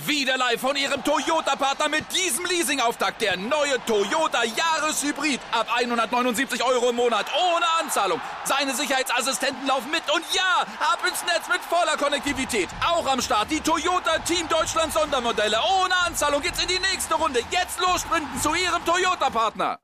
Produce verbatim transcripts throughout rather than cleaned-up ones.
Wieder live von Ihrem Toyota-Partner mit diesem Leasing-Auftakt. Der neue Toyota Jahreshybrid. Ab hundertneunundsiebzig Euro im Monat. Ohne Anzahlung. Seine Sicherheitsassistenten laufen mit. Und ja, ab ins Netz mit voller Konnektivität. Auch am Start die Toyota Team Deutschland Sondermodelle. Ohne Anzahlung geht's in die nächste Runde. Jetzt los sprinten zu Ihrem Toyota-Partner.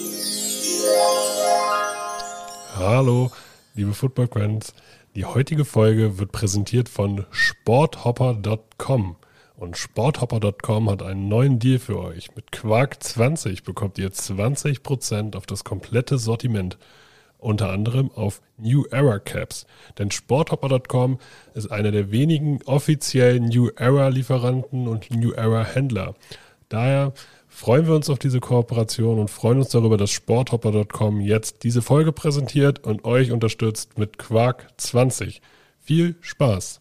Hallo, liebe Football-Friends. Die heutige Folge wird präsentiert von sporthopper Punkt com. Und sporthopper Punkt com hat einen neuen Deal für euch. Mit Quark zwanzig bekommt ihr zwanzig Prozent auf das komplette Sortiment. Unter anderem auf New Era Caps. Denn sporthopper Punkt com ist einer der wenigen offiziellen New Era Lieferanten und New Era Händler. Daher freuen wir uns auf diese Kooperation und freuen uns darüber, dass sporthopper Punkt com jetzt diese Folge präsentiert und euch unterstützt mit Quark zwanzig. Viel Spaß!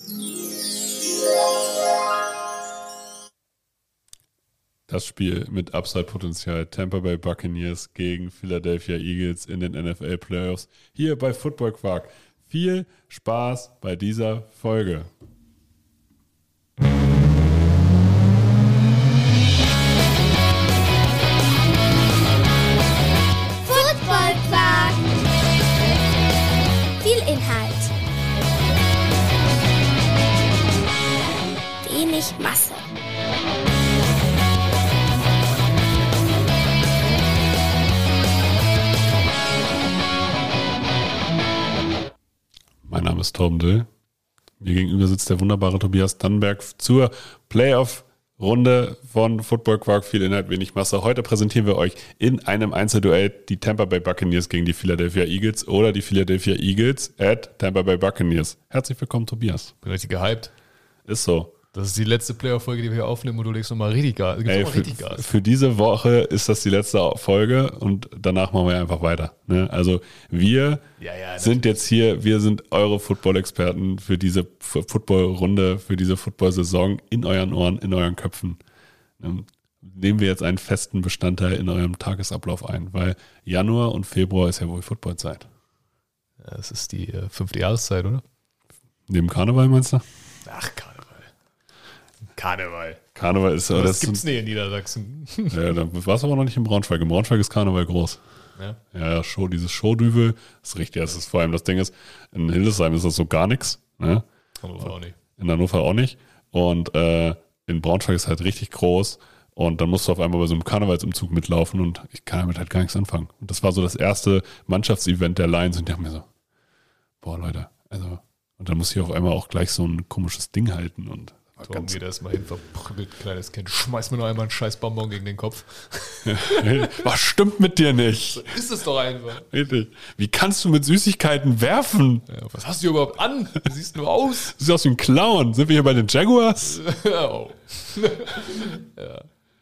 Das Spiel mit Upside-Potenzial Tampa Bay Buccaneers gegen Philadelphia Eagles in den N F L Playoffs hier bei Football Quark. Viel Spaß bei dieser Folge. Football Quark. Viel Inhalt. Wenig Masse. Mein Name ist Torben Dill. Mir gegenüber sitzt der wunderbare Tobias Dannenberg zur Playoff-Runde von Football Quark. Viel Inhalt, wenig Masse. Heute präsentieren wir euch in einem Einzelduell die Tampa Bay Buccaneers gegen die Philadelphia Eagles oder die Philadelphia Eagles at Tampa Bay Buccaneers. Herzlich willkommen, Tobias. Bin richtig gehypt. Ist so. Das ist die letzte Playoff-Folge, die wir hier aufnehmen und du legst nochmal richtig Gas. Ey, noch für, richtig Gas. für diese Woche ist das die letzte Folge und danach machen wir einfach weiter. Ne? Also wir Ja, ja, sind jetzt hier, wir sind eure Football-Experten für diese F- Football-Runde, für diese Football-Saison in euren Ohren, in euren Köpfen. Ähm, nehmen wir jetzt einen festen Bestandteil in eurem Tagesablauf ein, weil Januar und Februar ist ja wohl Football-Zeit. Ja, das ist die äh, fünfte Jahreszeit, oder? Neben Karneval meinst du? Ach, Karneval. Karneval. Karneval ist... Aber das das gibt's nicht in Niedersachsen. Ja, da warst du aber noch nicht in Braunschweig. In Braunschweig ist Karneval groß. Ja. Ja, ja, Show, dieses Showdüvel, ist richtig. Das ist vor allem das Ding ist, in Hildesheim ist das so gar nichts. Ne? Hannover auch nicht. In Hannover auch nicht. Und äh, in Braunschweig ist halt richtig groß. Und dann musst du auf einmal bei so einem Karnevalsumzug mitlaufen und ich kann damit halt gar nichts anfangen. Und das war so das erste Mannschaftsevent der Lions und die haben mir so, boah Leute, also, und dann muss ich auf einmal auch gleich so ein komisches Ding halten und war Torben ganz, geht erstmal hin, verprügelt, kleines Kind, schmeiß mir noch einmal einen scheiß Bonbon gegen den Kopf. was stimmt mit dir nicht? So ist es doch einfach. Richtig. Wie kannst du mit Süßigkeiten werfen? Ja, was hast du überhaupt an? Du siehst nur aus. Du siehst aus wie ein Clown. Sind wir hier bei den Jaguars? Oh. ja.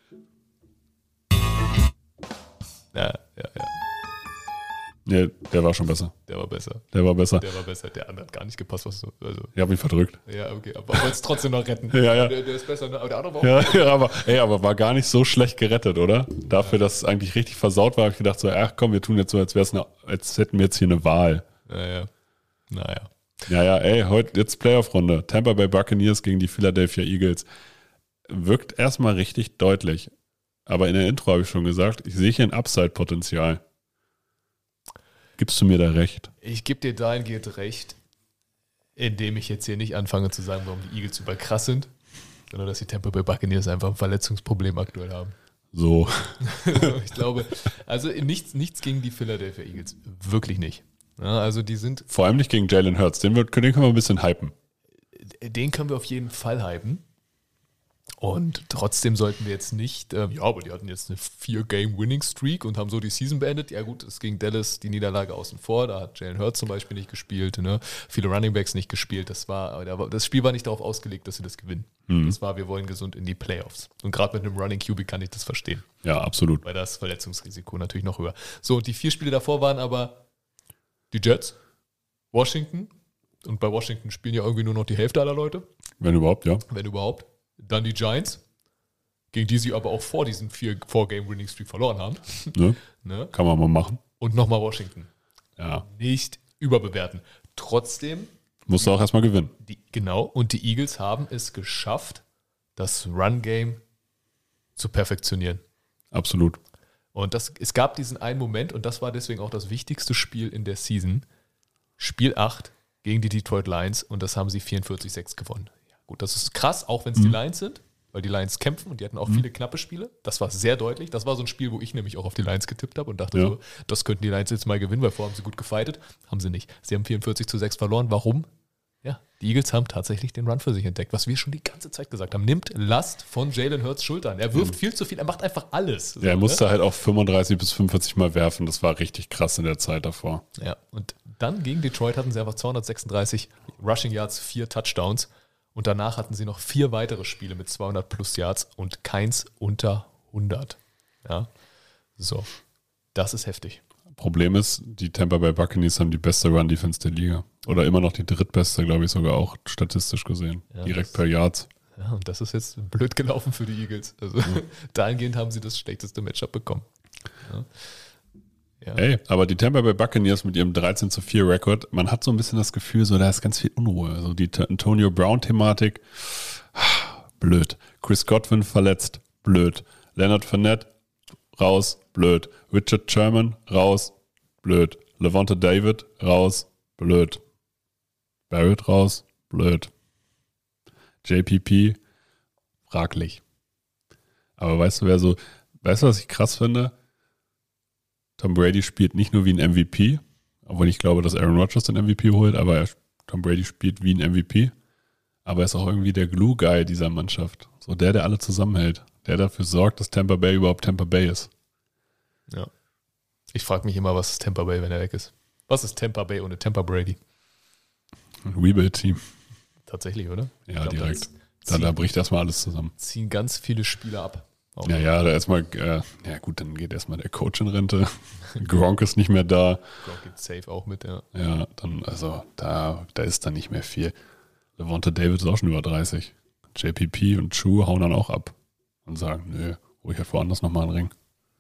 Ja, ja, ja. Nee, der war schon besser. Der war besser. Der war besser. Der war besser. Der andere hat gar nicht gepasst, was du. Also, Ich habe ihn verdrückt. ja, okay. Aber wollte es trotzdem noch retten. Ja, ja. Der, der ist besser, ne? Aber der andere war auch. Ja, ja, aber, ey, aber war gar nicht so schlecht gerettet, oder? Dafür, dass es eigentlich richtig versaut war, habe ich gedacht so, ach komm, wir tun jetzt so, als, wär's eine, als hätten wir jetzt hier eine Wahl. Naja. Naja. Ja, ja, ey, heute jetzt Playoff-Runde. Tampa Bay Buccaneers gegen die Philadelphia Eagles. Wirkt erstmal richtig deutlich. Aber in der Intro habe ich schon gesagt, ich sehe hier ein Upside-Potenzial. Gibst du mir da recht? Ich gebe dir dahingehend recht, indem ich jetzt hier nicht anfange zu sagen, warum die Eagles super krass sind, sondern dass die Tampa Bay Buccaneers einfach ein Verletzungsproblem aktuell haben. So. Ich glaube, also nichts, nichts gegen die Philadelphia Eagles. Wirklich nicht. Ja, also die sind, Vor allem nicht gegen Jalen Hurts. Den, wird, den können wir ein bisschen hypen. den können wir auf jeden Fall hypen. Und trotzdem sollten wir jetzt nicht, ähm, ja, aber die hatten jetzt eine vier-Game-Winning-Streak und haben so die Season beendet. Ja gut, es ging Dallas die Niederlage außen vor, da hat Jalen Hurts zum Beispiel nicht gespielt, ne? Viele Runningbacks nicht gespielt. Das war, das Spiel war nicht darauf ausgelegt, dass sie das gewinnen. Mhm. Das war, wir wollen gesund in die Playoffs. Und gerade mit einem Running Q B kann ich das verstehen. Ja, absolut. Weil das Verletzungsrisiko natürlich noch höher. So, und die vier Spiele davor waren aber die Jets, Washington, und bei Washington spielen ja irgendwie nur noch die Hälfte aller Leute. Wenn überhaupt, ja. Wenn überhaupt. Dann die Giants, gegen die sie aber auch vor diesem vier-Game-Winning-Streak verloren haben. Ne? Ne? Kann man mal machen. Und nochmal Washington. Ja. Nicht überbewerten. Trotzdem, Musst du auch erstmal gewinnen. die, genau, und die Eagles haben es geschafft, das Run-Game zu perfektionieren. Absolut. Und das, es gab diesen einen Moment, und das war deswegen auch das wichtigste Spiel in der Season, Spiel acht gegen die Detroit Lions, und das haben sie vierundvierzig sechs gewonnen. Ja, gut, das ist krass, auch wenn es mhm. die Lions sind, weil die Lions kämpfen und die hatten auch mhm. viele knappe Spiele. Das war sehr deutlich. Das war so ein Spiel, wo ich nämlich auch auf die Lions getippt habe und dachte ja. so, das könnten die Lions jetzt mal gewinnen, weil vorher haben sie gut gefightet. Haben sie nicht. Sie haben vierundvierzig zu sechs verloren. Warum? Ja, die Eagles haben tatsächlich den Run für sich entdeckt, was wir schon die ganze Zeit gesagt haben. Nimmt Last von Jalen Hurts Schultern. Er wirft mhm. viel zu viel, er macht einfach alles. So, ja, er musste ne? halt auch fünfunddreißig bis fünfundvierzig Mal werfen. Das war richtig krass in der Zeit davor. Ja, und dann gegen Detroit hatten sie einfach zweihundertsechsunddreißig Rushing Yards, vier Touchdowns. Und danach hatten sie noch vier weitere Spiele mit zweihundert plus Yards und keins unter hundert. Ja, so. Das ist heftig. Problem ist, die Tampa Bay Buccaneers haben die beste Run-Defense der Liga. Oder immer noch die drittbeste, glaube ich, sogar auch statistisch gesehen. Ja, direkt per Yards. Ja, und das ist jetzt blöd gelaufen für die Eagles. Also ja. dahingehend haben sie das schlechteste Matchup bekommen. Ja. Ja. Ey, aber die Tampa Bay Buccaneers mit ihrem dreizehn zu vier Rekord, man hat so ein bisschen das Gefühl, so da ist ganz viel Unruhe. Also die Antonio Brown-Thematik, blöd. Chris Godwin verletzt, blöd. Leonard Fournette, raus, blöd. Richard Sherman, raus, blöd. Levante David, raus, blöd. Barrett raus, blöd. J P P, fraglich. Aber weißt du, wer so, weißt du, was ich krass finde? Tom Brady spielt nicht nur wie ein M V P, obwohl ich glaube, dass Aaron Rodgers den M V P holt, aber er, Tom Brady spielt wie ein M V P. Aber er ist auch irgendwie der Glue-Guy dieser Mannschaft. So der, der alle zusammenhält. Der dafür sorgt, dass Tampa Bay überhaupt Tampa Bay ist. Ja. Ich frage mich immer, was ist Tampa Bay, wenn er weg ist? Was ist Tampa Bay ohne Tampa Brady? Ein Rebuild-Team. Tatsächlich, oder? Ja, glaub, direkt. Da, da bricht erstmal alles zusammen. Ziehen ganz viele Spieler ab. Auch ja, ja, da erstmal, äh, ja gut, dann geht erstmal der Coach in Rente. Gronk ist nicht mehr da. Gronk geht safe auch mit, ja. Ja, dann, also, da, da ist dann nicht mehr viel. Levante David ist auch schon über dreißig. J P P und Chu hauen dann auch ab und sagen, nö, hol ich halt woanders nochmal einen Ring.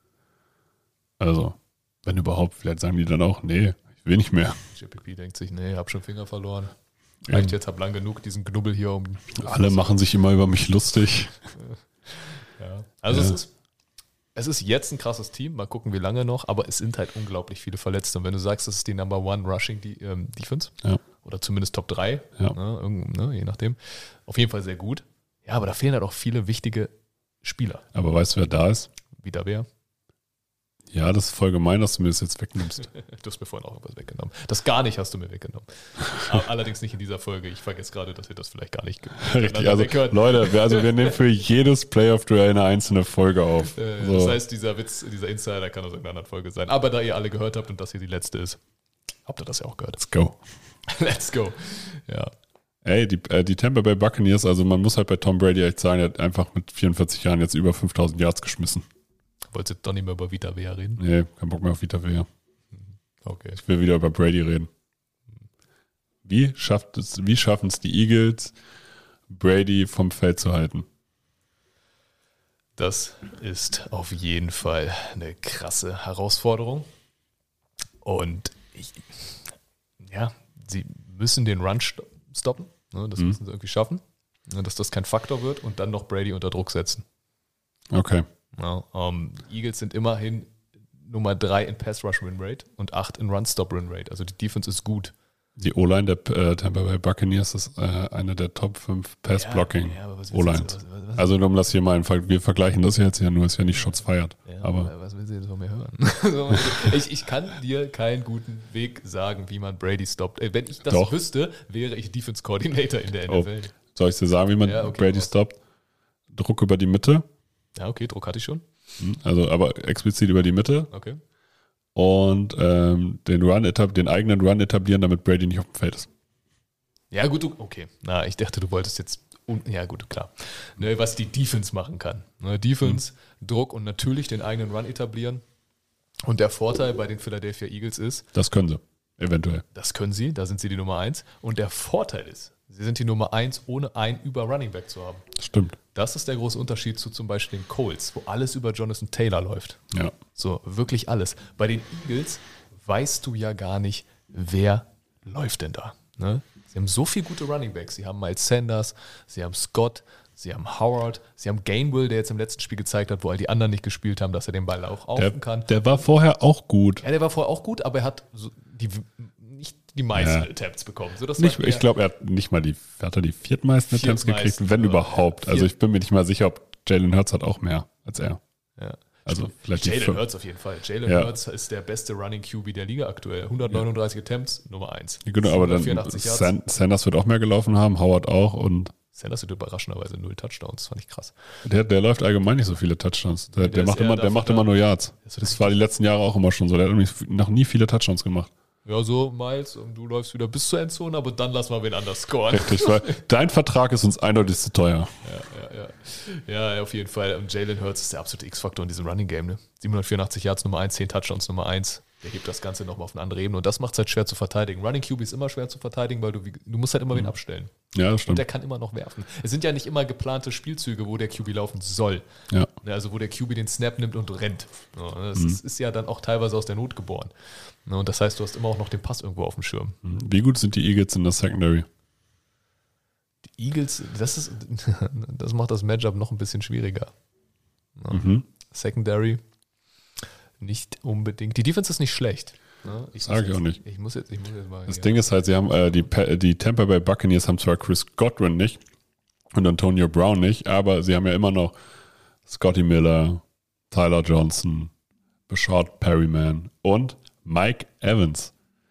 Also, wenn überhaupt, vielleicht sagen die dann auch, nee, ich will nicht mehr. J P P denkt sich, nee, hab schon Finger verloren. Reicht jetzt, hab lang genug diesen Knubbel hier um. Alle machen sich immer über mich lustig. Ja. Also ja. Es, ist, es ist jetzt ein krasses Team, mal gucken wie lange noch, aber es sind halt unglaublich viele Verletzte. Und wenn du sagst, das ist die Number One Rushing die, ähm, Defense, ja. oder zumindest Top drei, ja. ne, ne, je nachdem, auf jeden Fall sehr gut. Ja, aber da fehlen halt auch viele wichtige Spieler. Aber weißt du, wer da ist? Wieder wer? Ja, das ist voll gemein, dass du mir das jetzt wegnimmst. Du hast mir vorhin auch irgendwas weggenommen. Das gar nicht hast du mir weggenommen. Allerdings nicht in dieser Folge. Ich vergesse gerade, dass wir das vielleicht gar nicht Richtig, also Leute, wir, also wir nehmen für jedes Playoff-Duell eine einzelne Folge auf. Äh, so. Das heißt, dieser Witz, dieser Insider kann aus irgendeiner anderen Folge sein. Aber da ihr alle gehört habt und das hier die letzte ist, habt ihr das ja auch gehört. Let's go. Let's go. Ja. Ey, die, äh, die Tampa Bay Buccaneers, also man muss halt bei Tom Brady echt sagen, er hat einfach mit vierundvierzig Jahren jetzt über fünftausend Yards geschmissen. Wolltest du doch nicht mehr über Vita Vea reden? Nee, kein Bock mehr auf Vita Vea. Okay. Ich will wieder über Brady reden. Wie schafft es, wie schaffen es die Eagles, Brady vom Feld zu halten? Das ist auf jeden Fall eine krasse Herausforderung. Und ich, ja, sie müssen den Run stoppen. Ne, das mhm. müssen sie irgendwie schaffen. Ne, dass das kein Faktor wird und dann noch Brady unter Druck setzen. Okay. Ja, um, Eagles sind immerhin Nummer drei in Pass-Rush-Win-Rate und acht in Run-Stop-Win-Rate. Also die Defense ist gut. Die O-Line der äh, Tampa Bay Buccaneers ist äh, eine der Top fünf Pass-Blocking-O-Lines. Ja, ja, also um das hier mal, wir vergleichen das jetzt ja nur, ist ja nicht Shots feiert. Ja, aber was will sie jetzt von mir hören? ich, ich kann dir keinen guten Weg sagen, wie man Brady stoppt. Wenn ich das Doch. wüsste, wäre ich Defense-Coordinator in der N F L. Oh. Soll ich dir sagen, wie man ja, okay, Brady stoppt? Druck über die Mitte. Ja, okay, Druck hatte ich schon. Also, aber explizit über die Mitte. Okay. Und ähm, den Run etab- den eigenen Run etablieren, damit Brady nicht auf dem Feld ist. Ja, gut, du, okay. Na, ich dachte, du wolltest jetzt, un- ja gut, klar. Ne, was die Defense machen kann. Ne, Defense, mhm. Druck und natürlich den eigenen Run etablieren. Und der Vorteil bei den Philadelphia Eagles ist, das können sie, eventuell. Das können sie, da sind sie die Nummer eins. Und der Vorteil ist, sie sind die Nummer eins, ohne einen über Running Back zu haben. Das stimmt. Das ist der große Unterschied zu zum Beispiel den Colts, wo alles über Jonathan Taylor läuft. Ja. So, wirklich alles. Bei den Eagles weißt du ja gar nicht, wer läuft denn da. Ne? Sie haben so viele gute Running Backs. Sie haben Miles Sanders, sie haben Scott, sie haben Howard, sie haben Gainwell, der jetzt im letzten Spiel gezeigt hat, wo all die anderen nicht gespielt haben, dass er den Ball auch Der, aufen kann. der war vorher auch gut. Ja, der war vorher auch gut, aber er hat so die, nicht die meisten Ja. Attempts bekommen. So, das Nicht, war ich eher- glaube, er hat nicht mal die, hat er die viertmeisten Attempts gekriegt, Viertmeisten, wenn ja. überhaupt. Also Viert- ich bin mir nicht mal sicher, ob Jalen Hurts hat auch mehr als er. Ja. Also vielleicht die Jalen fünf. Hurts auf jeden Fall. Jalen Ja. Hurts ist der beste Running Q B der Liga aktuell. hundertneununddreißig Attempts, Nummer eins. Genau, aber dann vierundachtzig Yards. San, Sanders wird auch mehr gelaufen haben, Howard auch und Sanders hat überraschenderweise null Touchdowns. Das fand ich krass. der, der läuft allgemein nicht so viele Touchdowns. Der, der der, ist macht, eher immer, der dafür macht da- immer nur Yards. Das ist Das war die letzten Jahre auch immer schon so. Der hat nämlich noch nie viele Touchdowns gemacht. Ja, so, Miles, und du läufst wieder bis zur Endzone, aber dann lassen wir wen anders scoren. Richtig, weil dein Vertrag ist uns eindeutig zu teuer. Ja, ja, ja. Ja, auf jeden Fall. Und Jalen Hurts ist der absolute X-Faktor in diesem Running Game. Ne? siebenhundertvierundachtzig Yards Nummer eins, zehn Touchdowns Nummer eins. Der hebt das Ganze nochmal auf eine andere Ebene. Und das macht es halt schwer zu verteidigen. Running Q B ist immer schwer zu verteidigen, weil du, wie- du musst halt immer wen abstellen. Ja, das Und stimmt. der kann immer noch werfen. Es sind ja nicht immer geplante Spielzüge, wo der Q B laufen soll. Ja. Ne, Also wo der Q B den Snap nimmt und rennt. Ja, Das Mhm. ist, ist ja dann auch teilweise aus der Not geboren. Ne, Und das heißt, du hast immer auch noch den Pass irgendwo auf dem Schirm. Wie gut sind die Eagles in der Secondary? Die Eagles, das, ist, das macht das Matchup noch ein bisschen schwieriger. Ja. Mhm. Secondary nicht unbedingt. Die Defense ist nicht schlecht. Ne? Ich Sag ich muss auch jetzt- nicht. Ich muss jetzt, ich muss jetzt mal. Das hier- Ding ist halt, sie haben äh, die, Pa- die Tampa Bay Buccaneers haben zwar Chris Godwin nicht und Antonio Brown nicht, aber sie haben ja immer noch Scotty Miller, Tyler Johnson, Bashard Perryman und Mike Evans.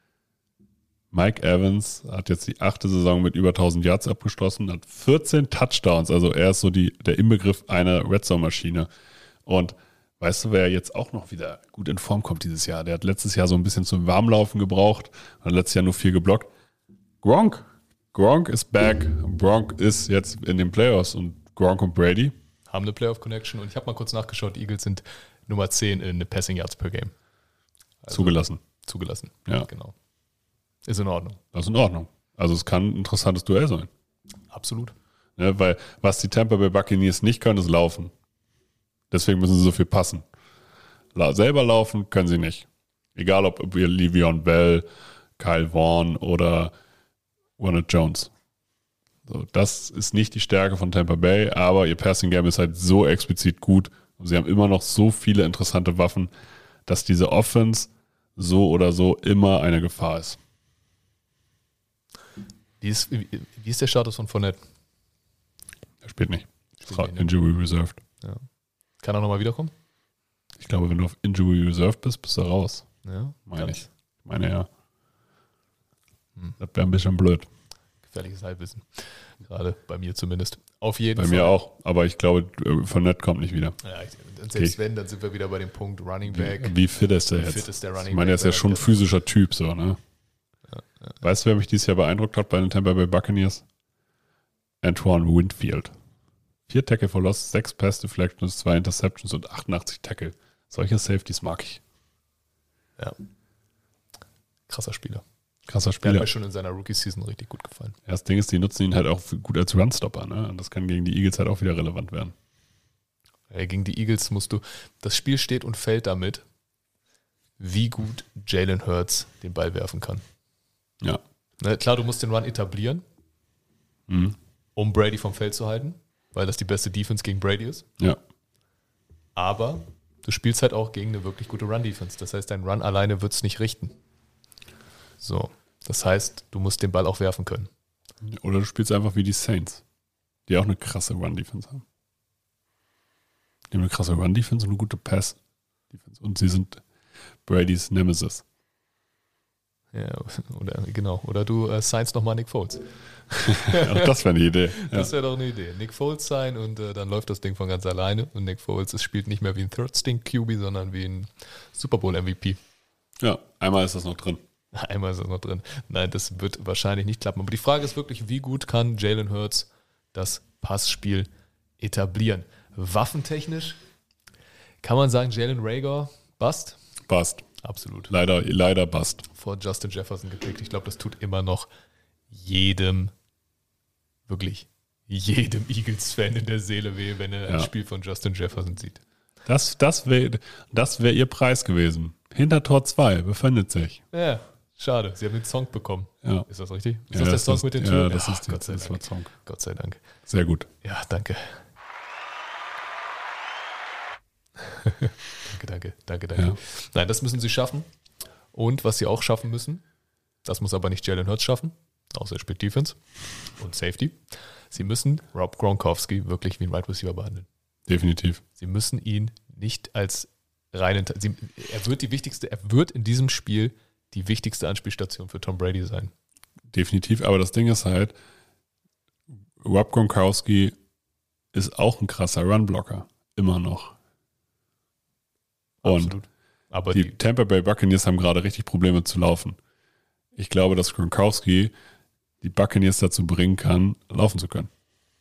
Mike Evans hat jetzt die achte Saison mit über tausend Yards abgeschlossen, hat vierzehn Touchdowns, also er ist so die, der Inbegriff einer Red Zone Maschine. Und weißt du, wer jetzt auch noch wieder gut in Form kommt dieses Jahr? Der hat letztes Jahr so ein bisschen zum Warmlaufen gebraucht, hat letztes Jahr nur viel geblockt. Gronk. Gronk ist back. Gronk ist jetzt in den Playoffs und Gronk und Brady. haben eine Playoff-Connection und ich habe mal kurz nachgeschaut, die Eagles sind Nummer zehn in Passing Yards per Game. Also Zugelassen. Zugelassen. Ja. Genau. Ist in Ordnung. Das ist in Ordnung. Also es kann ein interessantes Duell sein. Absolut. Ne, weil was die Tampa Bay Buccaneers nicht können, ist laufen. Deswegen müssen sie so viel passen. La selber laufen können sie nicht. Egal ob ob ihr Le'Veon Bell, Kyle Vaughn oder Ronald Jones. So, das ist nicht die Stärke von Tampa Bay, aber ihr Passing Game ist halt so explizit gut und sie haben immer noch so viele interessante Waffen, dass diese Offense so oder so immer eine Gefahr ist. Wie ist, wie, wie ist der Status von Fournette? Er spielt nicht. Spielt nicht, ne? Injury Reserved. Ja. Kann er nochmal wiederkommen? Ich glaube, wenn du auf Injury Reserved bist, bist du raus. Ja. Meine Ganz ich. Ich meine ja. Hm. Das wäre ein bisschen blöd. Gefährliches Halbwissen. Gerade bei mir zumindest. Auf jeden Bei Fall. mir auch. Aber ich glaube, Fournette kommt nicht wieder. Ja, ich, und selbst Okay. wenn, dann sind wir wieder bei dem Punkt Running Back. Wie, wie fit ist der Wie jetzt? fit ist der Running ich meine, er ist Back, ja schon ein der- physischer Typ, so, ne? Weißt du, wer mich dieses Jahr beeindruckt hat bei den Tampa Bay Buccaneers? Antoine Winfield. Vier Tackle for Loss, sechs Pass Deflections, zwei Interceptions und achtundachtzig Tackle. Solche Safeties mag ich. Ja. Krasser Spieler. Krasser Der hat Spieler. mir schon in seiner Rookie-Season richtig gut gefallen. Ja, das Ding ist, die nutzen ihn halt auch gut als Runstopper, ne? Und das kann gegen die Eagles halt auch wieder relevant werden. Ey, gegen die Eagles musst du, das Spiel steht und fällt damit, wie gut Jalen Hurts den Ball werfen kann. Ja. Ne, klar, du musst den Run etablieren, Mhm. um Brady vom Feld zu halten, weil das die beste Defense gegen Brady ist. Ja. Aber du spielst halt auch gegen eine wirklich gute Run-Defense. Das heißt, dein Run alleine wird es nicht richten. So, das heißt, du musst den Ball auch werfen können. Oder du spielst einfach wie die Saints, die auch eine krasse Run-Defense haben. Die haben eine krasse Run-Defense und eine gute Pass-Defense. Und sie sind Bradys Nemesis. Ja, oder genau. Oder du äh, signst nochmal Nick Foles. Ja, das wäre eine Idee. Ja. Das wäre doch eine Idee. Nick Foles sein und äh, dann läuft das Ding von ganz alleine. Und Nick Foles es spielt nicht mehr wie ein Third-String-Q B, sondern wie ein Super Bowl-M V P. ja, einmal ist das noch drin. Einmal ist er noch drin. Nein, das wird wahrscheinlich nicht klappen. Aber die Frage ist wirklich, wie gut kann Jalen Hurts das Passspiel etablieren? Waffentechnisch kann man sagen, Jalen Reagor bust? Passt. Absolut. Leider, leider passt. Vor Justin Jefferson gepickt. Ich glaube, das tut immer noch jedem, wirklich jedem Eagles-Fan in der Seele weh, wenn er Ja. ein Spiel von Justin Jefferson sieht. Das, das wäre das wär ihr Preis gewesen. Hinter Tor zwei befindet sich. Ja, Schade, sie haben den Song bekommen. Ja. Ist das richtig? Ist Ja, das der das Song ist- mit den ja, Türen? das ist die- Gott sei das war Dank. Song. Gott sei Dank. Sehr gut. Ja, danke. danke, danke, danke, danke. Ja. Nein, das müssen sie schaffen. Und was sie auch schaffen müssen, das muss aber nicht Jalen Hurts schaffen, außer er spielt Defense und Safety. Sie müssen Rob Gronkowski wirklich wie ein Wide Receiver behandeln. Definitiv. Sie müssen ihn nicht als reinen, sie, er wird die wichtigste, er wird in diesem Spiel die wichtigste Anspielstation für Tom Brady sein. Definitiv. Aber das Ding ist halt, Rob Gronkowski ist auch ein krasser Runblocker. Immer noch. Und Absolut. Aber die, die, Tampa Bay Buccaneers haben gerade richtig Probleme zu laufen. Ich glaube, dass Gronkowski die Buccaneers dazu bringen kann, laufen zu können.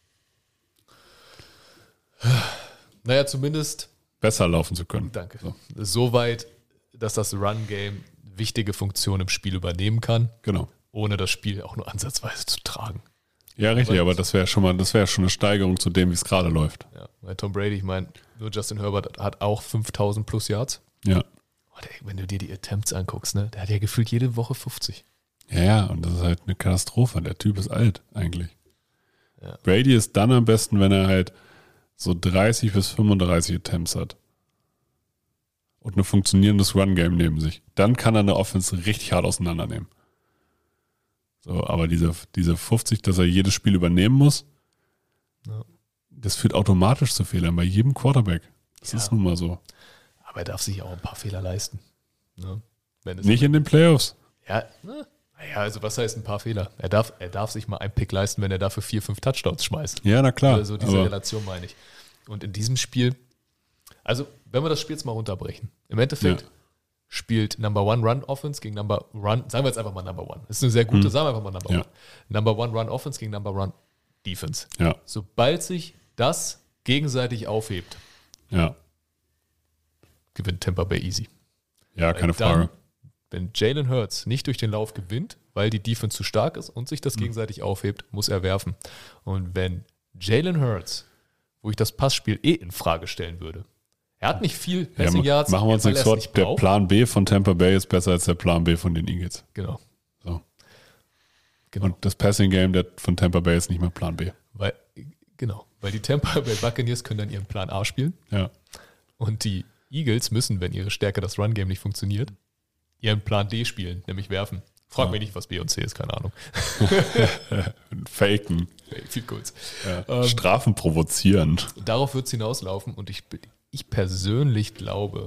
naja, zumindest Besser laufen zu können. Danke. So, Soweit, dass das Run-Game wichtige Funktionen im Spiel übernehmen kann, genau. ohne das Spiel auch nur ansatzweise zu tragen. Ja, richtig, Aber- aber das wäre schon mal, das wäre schon eine Steigerung zu dem, wie es gerade läuft. Ja, weil Tom Brady, ich meine, nur Justin Herbert hat auch fünftausend plus Yards. Ja. Oh, der, wenn du dir die Attempts anguckst, ne, der hat ja gefühlt jede Woche fünfzig. Ja, ja, und das ist halt eine Katastrophe. Der Typ ist alt, eigentlich. Ja. Brady ist dann am besten, wenn er halt so dreißig bis fünfunddreißig Attempts hat. Und ein funktionierendes Run-Game neben sich. Dann kann er eine Offense richtig hart auseinandernehmen. So, aber diese, diese fünfzig, dass er jedes Spiel übernehmen muss, Ja. das führt automatisch zu Fehlern bei jedem Quarterback. Das Ja. ist nun mal so. Aber er darf sich auch ein paar Fehler leisten. Ne? Wenn es Nicht in den Playoffs. Ja, ne? Naja, also was heißt ein paar Fehler? Er darf, er darf sich mal einen Pick leisten, wenn er dafür vier, fünf Touchdowns schmeißt. Ja, na klar. Also diese aber Relation meine ich. Und in diesem Spiel, also wenn wir das Spiel jetzt mal runterbrechen, im Endeffekt Ja. spielt Number One Run Offense gegen Number Run, sagen wir jetzt einfach mal Number One. Das ist eine sehr gute, sagen wir einfach mal Number Ja. One. Number One Run Offense gegen Number One Defense. ja, Sobald sich das gegenseitig aufhebt, ja, gewinnt Tampa Bay easy. ja, keine Dann, Frage. wenn Jalen Hurts nicht durch den Lauf gewinnt, weil die Defense zu stark ist und sich das gegenseitig aufhebt, muss er werfen. Und wenn Jalen Hurts, wo ich das Passspiel eh in Frage stellen würde, er hat nicht viel Ja, Passing ma- Yards, machen wir uns weil nichts er es vor. nicht Der braucht. Plan B von Tampa Bay ist besser als der Plan B von den Eagles. Genau, So. genau. Und das Passing Game der von Tampa Bay ist nicht mal Plan B. weil, genau, weil die Tampa Bay Buccaneers können dann ihren Plan A spielen Ja, und die Eagles müssen, wenn ihre Stärke das Run-Game nicht funktioniert, ihren Plan D spielen, nämlich werfen. Frag Ja. mich nicht, was B und C ist, keine Ahnung. faken. Viel kurz. Ja. Ähm, Strafen provozieren. Darauf wird es hinauslaufen und ich, ich persönlich glaube,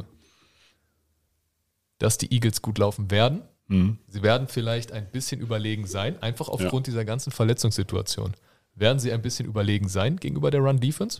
dass die Eagles gut laufen werden. Mhm. Sie werden vielleicht ein bisschen überlegen sein, einfach aufgrund dieser ganzen Verletzungssituation. Werden sie ein bisschen überlegen sein gegenüber der Run-Defense?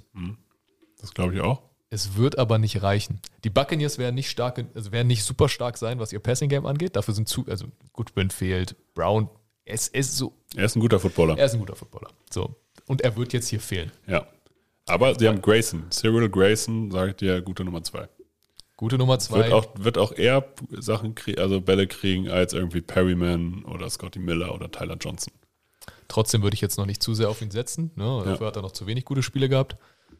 Das glaube ich auch. Es wird aber nicht reichen. Die Buccaneers werden nicht stark, also werden nicht super stark sein, was ihr Passing-Game angeht. Dafür sind zu, also Goodwin fehlt, Brown, es ist so, Er ist ein guter Footballer. er ist ein guter Footballer. So. Und er wird jetzt hier fehlen. Ja. Aber sie haben Grayson. Cyril Grayson, sage ich dir, gute Nummer zwei. Gute Nummer zwei. Wird auch, wird auch eher Sachen kriegen, also Bälle kriegen, als irgendwie Perryman oder Scotty Miller oder Tyler Johnson. Trotzdem würde ich jetzt noch nicht zu sehr auf ihn setzen. Ne? Dafür hat er noch zu wenig gute Spiele gehabt.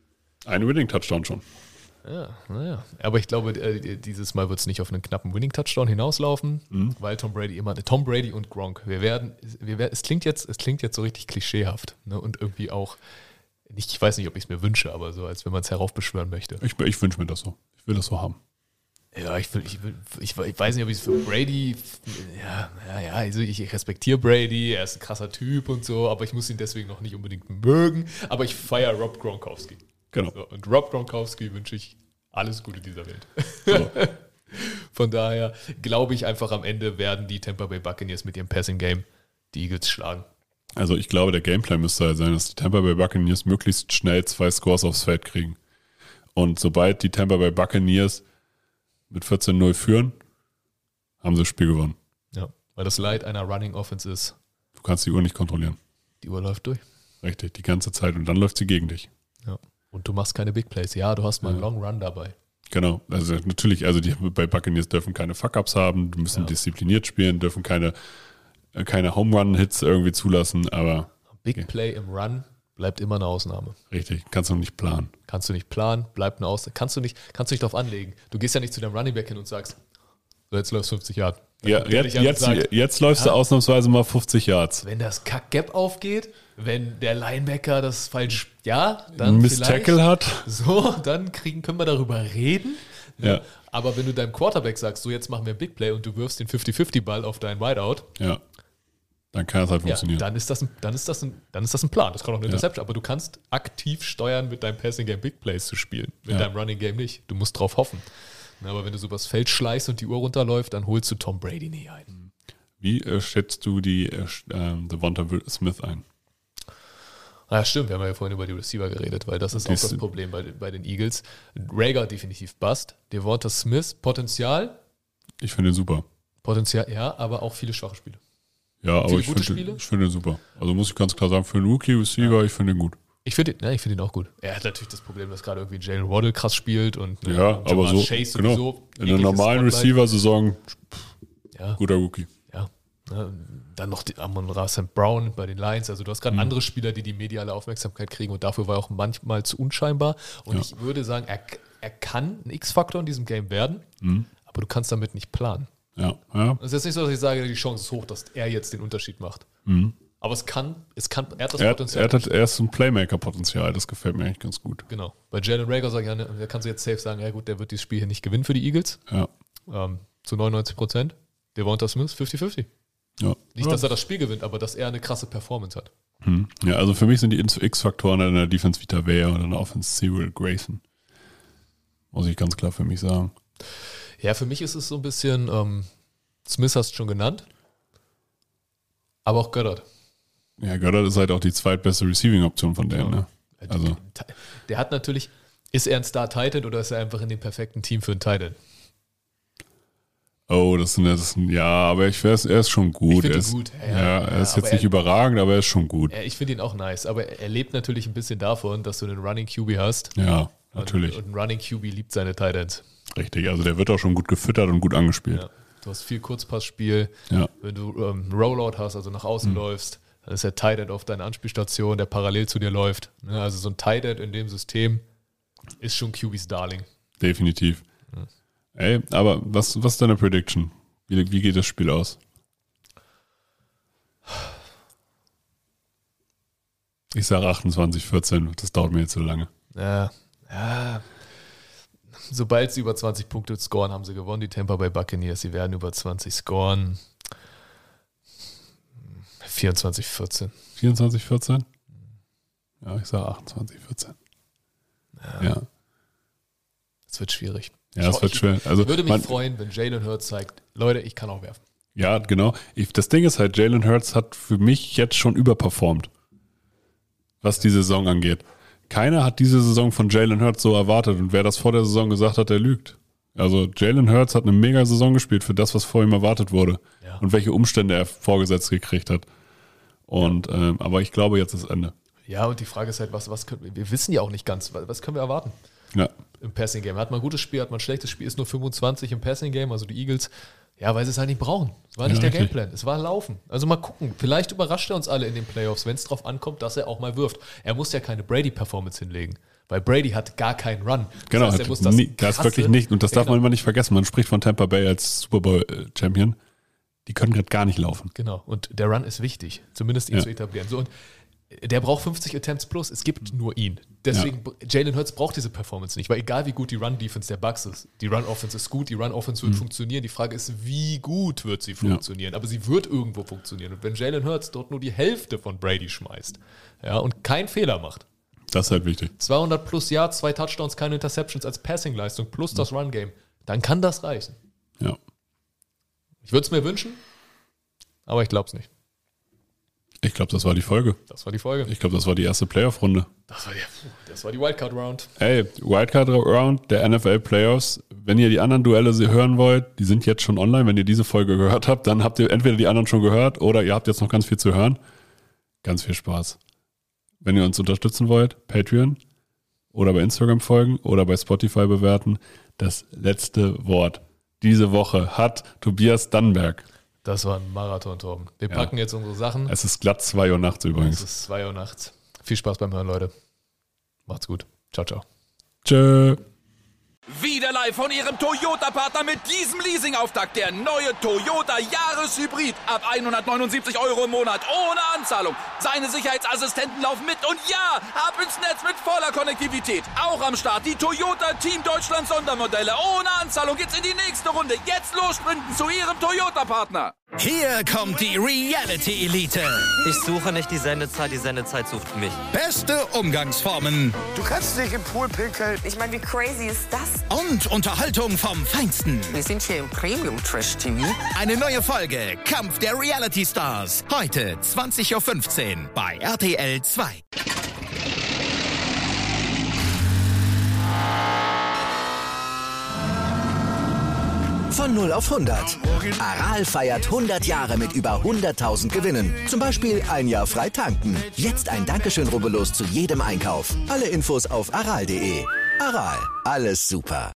Ein Winning-Touchdown schon. Ja, naja. Aber ich glaube, äh, dieses Mal wird es nicht auf einen knappen Winning-Touchdown hinauslaufen, Mhm. weil Tom Brady immer, Tom Brady und Gronk, wir werden, wir werden es klingt jetzt, es klingt jetzt so richtig klischeehaft, ne? Und irgendwie auch, nicht, ich weiß nicht, ob ich es mir wünsche, aber so, als wenn man es heraufbeschwören möchte. Ich, ich wünsche mir das so. Ich will das so haben. Ja, ich, will, ich, will, ich, ich weiß nicht, ob ich es für Brady, ja, ja, ja, also ich, ich respektiere Brady, er ist ein krasser Typ und so, aber ich muss ihn deswegen noch nicht unbedingt mögen, aber ich feiere Rob Gronkowski. Genau. So, und Rob Gronkowski wünsche ich alles Gute dieser Welt. So. Von daher glaube ich einfach, am Ende werden die Tampa Bay Buccaneers mit ihrem Passing Game die Eagles schlagen. Also ich glaube, der Gameplan müsste halt sein, dass die Tampa Bay Buccaneers möglichst schnell zwei Scores aufs Feld kriegen. Und sobald die Tampa Bay Buccaneers mit vierzehn null führen, haben sie das Spiel gewonnen. Ja, weil das Leid einer Running Offense ist, Du kannst die Uhr nicht kontrollieren. die Uhr läuft durch. Richtig, die ganze Zeit. Und dann läuft sie gegen dich. Ja. Und du machst keine Big Plays. Ja, du hast mal einen Ja. Long Run dabei. Genau. Also natürlich, also die bei Buccaneers dürfen keine Fuck-Ups haben, die müssen Ja. diszipliniert spielen, dürfen keine, äh, keine Home-Run-Hits irgendwie zulassen, aber Big Okay. Play im Run bleibt immer eine Ausnahme. richtig, kannst du noch nicht planen. Kannst du nicht planen, bleibt eine Ausnahme. Kannst du nicht, kannst du nicht darauf anlegen. Du gehst ja nicht zu deinem Running Back hin und sagst, so jetzt läuft fünfzig Yard. Ja, kommt der jetzt, nicht an und jetzt, sagt, jetzt läufst ja, du ausnahmsweise mal fünfzig Yards. wenn das Kack-Gap aufgeht, wenn der Linebacker das falsch, ja, dann Ein Miss vielleicht. Tackle hat. So, dann kriegen, können wir darüber reden. Ne? Ja. Aber wenn du deinem Quarterback sagst, so jetzt machen wir ein Big Play und du wirfst den fünfzig fünfzig Ball auf deinen Wideout, Ja. Dann kann es halt ja, funktionieren. dann, ist das ein, dann, ist das ein, dann ist das ein Plan. Das kann auch eine Interception, aber du kannst aktiv steuern, mit deinem Passing Game Big Plays zu spielen. Mit Ja. deinem Running Game nicht. Du musst drauf hoffen. Na, aber wenn du so übers Feld schleißt und die Uhr runterläuft, dann holst du Tom Brady nie ein. Wie äh, schätzt du die äh, ähm, Devonta Smith ein? Ah, stimmt, wir haben ja vorhin über die Receiver geredet, weil das ist Die auch das ist- Problem bei, bei den Eagles. Rager definitiv Bust. Devonta Smith, Potenzial, Ich finde ihn super. Potenzial, ja, aber auch viele schwache Spiele. Ja, aber Viele ich gute finde, Spiele? ich finde ihn super. Also muss ich ganz klar sagen, für einen Rookie-Receiver, ich finde ihn gut. Ich finde ihn, ja, ich finde ihn auch gut. Er hat natürlich das Problem, dass gerade irgendwie Jalen Waddle krass spielt und ne, Ja, und aber Jamar so, Chase genau. sowieso In einer jegliches normalen Spotlight. Receiver-Saison, Ja, guter Rookie. ja. Ne, dann noch die Amon-Ra Saint Brown bei den Lions. Also du hast Mhm. gerade andere Spieler, die die mediale Aufmerksamkeit kriegen und dafür war er auch manchmal zu unscheinbar. Und Ja. ich würde sagen, er, er kann ein X-Faktor in diesem Game werden, Mhm. aber du kannst damit nicht planen. Ja, ja. Es ist jetzt nicht so, dass ich sage, die Chance ist hoch, dass er jetzt den Unterschied macht. Aber es kann, es kann, er hat das Er, hat, Potenzial. er, hat, er ist ein Playmaker-Potenzial, das gefällt mir eigentlich ganz gut. Genau. Bei Jalen Rager sage ich, ja, ne, da kannst du jetzt safe sagen, ja gut, der wird dieses Spiel hier nicht gewinnen für die Eagles. Ja, Ähm, zu neunundneunzig Prozent. Devonta Smith, fünfzig fünfzig. ja. Nicht, dass er das Spiel gewinnt, aber dass er eine krasse Performance hat. Hm. Ja, also für mich sind die X-Faktoren in der Defense Vita Vea und in der Offense Cyril Grayson. Muss ich ganz klar für mich sagen. Ja, für mich ist es so ein bisschen, ähm, Smith hast du schon genannt, aber auch Goddard. Ja, Goddard ist halt auch die zweitbeste Receiving-Option von denen. Ne? Also, Der hat natürlich, ist er ein Star-Titan oder ist er einfach in dem perfekten Team für einen Titan? oh, das ist, ein, das ist ein, ja, aber ich weiß, er ist schon gut. Ich find er ihn ist, gut. Ja, Ja, er ja, ist aber jetzt nicht er- überragend, aber er ist schon gut. Ja, ich finde ihn auch nice, aber er lebt natürlich ein bisschen davon, dass du einen Running Q B hast. Ja, natürlich. Und, und ein Running Q B liebt seine Titans. Richtig, also der wird auch schon gut gefüttert und gut angespielt. Ja. Du hast viel Kurzpassspiel. Ja. Wenn du ähm, Rollout hast, also nach außen Mhm. läufst, dann ist der Tight End auf deiner Anspielstation, der parallel zu dir läuft. Ne, also so ein Tight End in dem System ist schon Q Bs Darling. Definitiv. Ey, aber was, was ist deine Prediction? Wie, wie geht das Spiel aus? Ich sage achtundzwanzig vierzehn, das dauert mir jetzt so lange. Ja, ja. Sobald sie über zwanzig Punkte scoren, haben sie gewonnen. Die Tampa Bay Buccaneers, sie werden über zwanzig scoren. vierundzwanzig vierzehn. vierundzwanzig vierzehn? Ja, ich sage achtundzwanzig vierzehn. Ja. Ja, Es wird schwierig. ja es Ich- wird schwer. Also, Ich würde mich man, freuen, wenn Jalen Hurts zeigt, Leute, ich kann auch werfen. ja, genau. Ich, das Ding ist halt, Jalen Hurts hat für mich jetzt schon überperformt, was die Saison angeht. Keiner hat diese Saison von Jalen Hurts so erwartet und wer das vor der Saison gesagt hat, der lügt. Also Jalen Hurts hat eine mega Saison gespielt für das, was vor ihm erwartet wurde Ja. und welche Umstände er vorgesetzt gekriegt hat. Und ähm, aber ich glaube, jetzt ist Ende. Ja, und die Frage ist halt, was, was können wir, wir wissen ja auch nicht ganz, was, was können wir erwarten Ja, im Passing Game? Hat man ein gutes Spiel, hat man ein schlechtes Spiel, ist nur fünfundzwanzig im Passing Game, also die Eagles, ja, weil sie es halt nicht brauchen. Es war nicht Ja, der richtig. Gameplan, es war Laufen. Also mal gucken, vielleicht überrascht er uns alle in den Playoffs, wenn es drauf ankommt, dass er auch mal wirft. Er muss ja keine Brady-Performance hinlegen, weil Brady hat gar keinen Run. Das genau. heißt, er muss das, nie, das ist wirklich krasse- nicht. Und das darf genau, man immer nicht vergessen. Man spricht von Tampa Bay als Super Bowl-Champion. Die können gerade gar nicht laufen. Genau, und der Run ist wichtig, zumindest ihn Ja. zu etablieren. So, und der braucht fünfzig Attempts plus, es gibt nur ihn. Deswegen, Jalen Hurts braucht diese Performance nicht, weil egal wie gut die Run-Defense der Bucks ist, die Run-Offense ist gut, die Run-Offense Mhm. wird funktionieren. Die Frage ist, wie gut wird sie funktionieren? Aber sie wird irgendwo funktionieren. Und wenn Jalen Hurts dort nur die Hälfte von Brady schmeißt, ja, und keinen Fehler macht, Das ist halt wichtig. zweihundert plus Yards, zwei Touchdowns, keine Interceptions als Passing-Leistung plus das Run-Game, dann kann das reichen. Ja. Ich würde es mir wünschen, aber ich glaube es nicht. Ich glaube, das war die Folge. Das war die Folge. Ich glaube, das war die erste Playoff-Runde. Das war die, das war die Wildcard-Round. Ey, Wildcard Round der N F L Playoffs. Wenn ihr die anderen Duelle hören wollt, die sind jetzt schon online. Wenn ihr diese Folge gehört habt, dann habt ihr entweder die anderen schon gehört oder ihr habt jetzt noch ganz viel zu hören. Ganz viel Spaß. Wenn ihr uns unterstützen wollt, Patreon oder bei Instagram folgen oder bei Spotify bewerten. Das letzte Wort diese Woche hat Tobias Dannenberg. Das war ein Marathon, Torben. Wir Ja. packen jetzt unsere Sachen. Es ist glatt zwei Uhr nachts Es übrigens. ist zwei Uhr nachts. Viel Spaß beim Hören, Leute. Macht's gut. Ciao, ciao. Tschö. Wir Wieder live von Ihrem Toyota-Partner mit diesem Leasing-Auftakt. Der neue Toyota Jahreshybrid. Ab hundertneunundsiebzig Euro im Monat. Ohne Anzahlung. Seine Sicherheitsassistenten laufen mit. Und ja, ab ins Netz mit voller Konnektivität. Auch am Start die Toyota Team Deutschland Sondermodelle. Ohne Anzahlung geht's in die nächste Runde. Jetzt los sprinten zu Ihrem Toyota-Partner. Hier kommt die Reality-Elite. Ich suche nicht die Sendezeit, die Sendezeit sucht mich. Beste Umgangsformen. Du kannst nicht im Pool pinkeln. Ich meine, wie crazy ist das? Und Unterhaltung vom Feinsten. Wir sind hier im Premium-Trash-T V. Eine neue Folge Kampf der Reality-Stars. Heute zwanzig Uhr fünfzehn bei R T L zwei. Von null auf hundert. Aral feiert hundert Jahre mit über hunderttausend Gewinnen. Zum Beispiel ein Jahr frei tanken. Jetzt ein Dankeschön, rubbellos zu jedem Einkauf. Alle Infos auf aral punkt de. Aral, alles super.